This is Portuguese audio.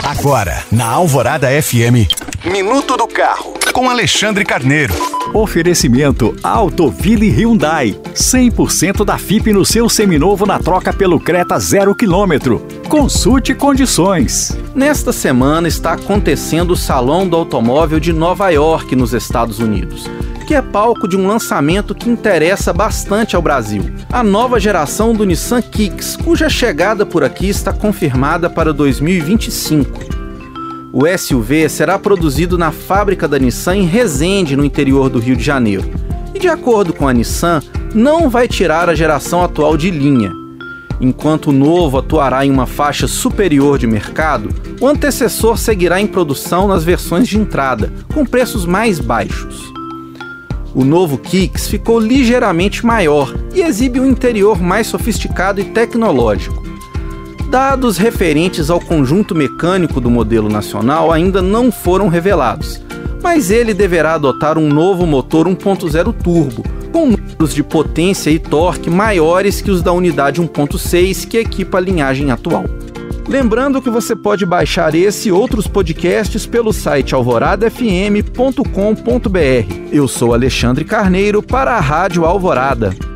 Agora, na Alvorada FM, Minuto do Carro, com Alexandre Carneiro. Oferecimento Autoville Hyundai. 100% da FIP no seu seminovo na troca pelo Creta 0 km. Consulte condições. Nesta semana está acontecendo o Salão do Automóvel de Nova York, nos Estados Unidos, que é palco de um lançamento que interessa bastante ao Brasil. A nova geração do Nissan Kicks, cuja chegada por aqui está confirmada para 2025. O SUV será produzido na fábrica da Nissan em Resende, no interior do Rio de Janeiro. E de acordo com a Nissan, não vai tirar a geração atual de linha. Enquanto o novo atuará em uma faixa superior de mercado, o antecessor seguirá em produção nas versões de entrada, com preços mais baixos. O novo Kicks ficou ligeiramente maior e exibe um interior mais sofisticado e tecnológico. Dados referentes ao conjunto mecânico do modelo nacional ainda não foram revelados, mas ele deverá adotar um novo motor 1.0 turbo, com números de potência e torque maiores que os da unidade 1.6 que equipa a linhagem atual. Lembrando que você pode baixar esse e outros podcasts pelo site alvoradafm.com.br. Eu sou Alexandre Carneiro para a Rádio Alvorada.